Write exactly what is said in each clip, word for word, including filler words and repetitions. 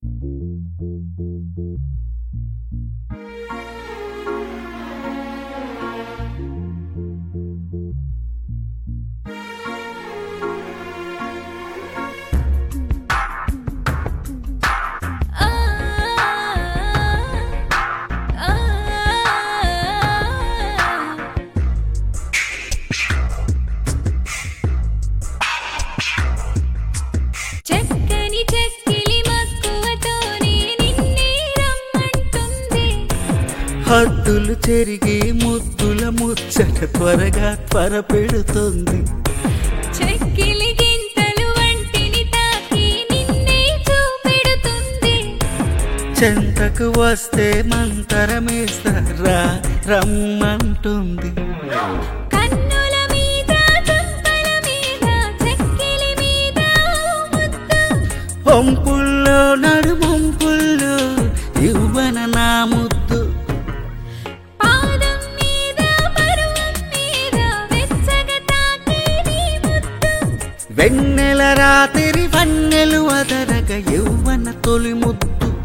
హద్దులు చెరిగి ముద్దుల ముచ్చట త్వరగా త్వర పెడుతుంది. చెక్కిలి గింతలు వంటిని తాకి నిన్నే చూపెడుతుంది. చెంతకు వస్తే మంతరమేస్తారా రమ్మంటుంది. కన్నుల మీద చంపల మీద చెక్కిలి మీద ముద్దు. వంపుల్లో నడుమొంపుల్లో ఇవ్వన నా ముద్దు. పాదం మీద పరువం మీద వెచ్చగా తాకి నీ ముద్దు. వెన్నెల రాత్రి వన్నెలు అదరగ యౌవన తొలి ముద్దు.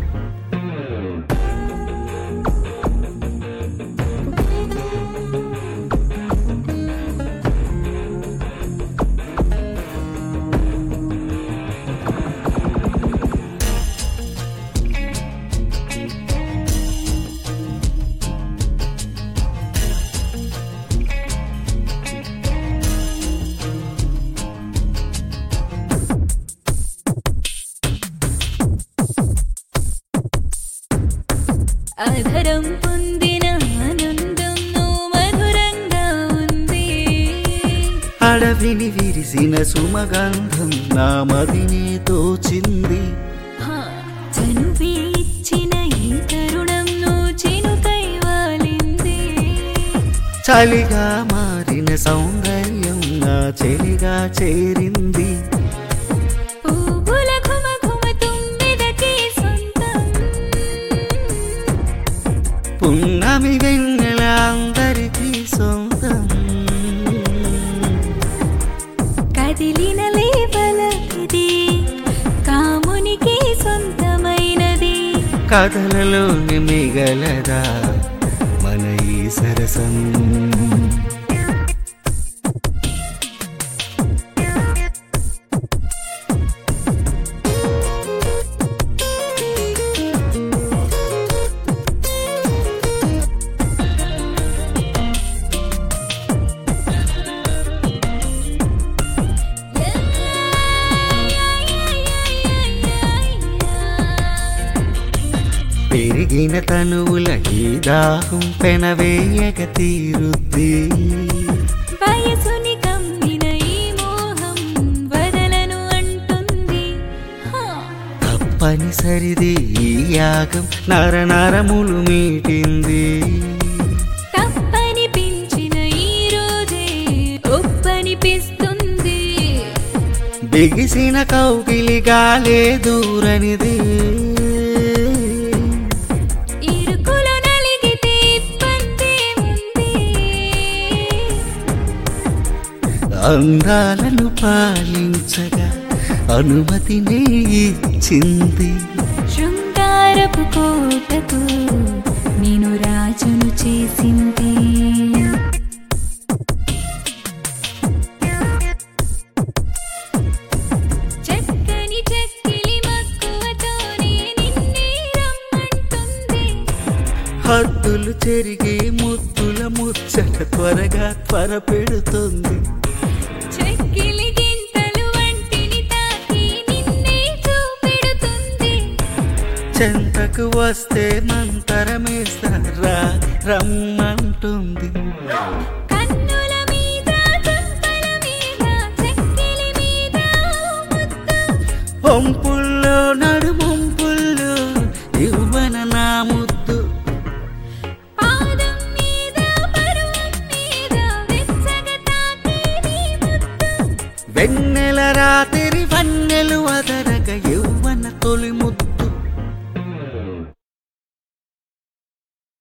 అధరం పొందిన ఆనందం మధురంగా ఉంది. అడవిని విరిసిన సుమగంధం నా మదిని తోచింది. చనువే ఇచ్చిన ఈ తరుణం చినుకై వాలింది. చలిగా మారిన సౌందర్యం నా చెలిగా చేరింది. పువ్వుల ఘుమ ఘుమ తుమ్మెదకి సొంతం. పున్నమి వెన్నెల అందరికీ సొంతం. కదిలిన లేవలకిది కామునికి సొంతమైనది. కథలలోని మిగలదా మన ఈ సరసం. పెరిగిన తనువుల ఈ దాహం పెనవేయక తీరుద్ది. వయసుని కమ్మిన ఈ మోహం వదలను అంటుంది. తప్పనిసరిది ఈ యాగం నర నరములు మీటింది. తప్పనిపించిన ఈ రోజే ఒప్పనిపిస్తుంది. బిగిసిన కౌగిలి గాలే దూరనిది. ఇరుకులో నలిగితే ఇబ్బంది ఉంది. అందాలను పాలించగా అనుమతినే ఇచ్చింది. శృంగారపు కోటకు నేను రాజును చేసింది. చక్కని చెక్కిలి మక్కువతోనే నిన్నే రమ్మంటుంది. హద్దులు చెరిగి ముద్దుల ముచ్చట త్వరగా త్వర పెడుతుంది. చెక్కిలి గింతలు వంటిని తాకి నిన్నే చూపెడుతుంది. చెంతకు వస్తే మంతరమేస్తారా రమ్మంటుంది. కన్నుల మీద చంపల మీద చెక్కిలి మీద ముద్దు. వంపుల్లో నడుమొంపుల్లో ఇవ్వన నా ముద్దు. పాదం మీద పరువం మీద వెచ్చగా తాకి నీ ముద్దు. వెన్నెల రాత్రి వన్నెలు అదరగ యౌవన తొలి ముద్దు.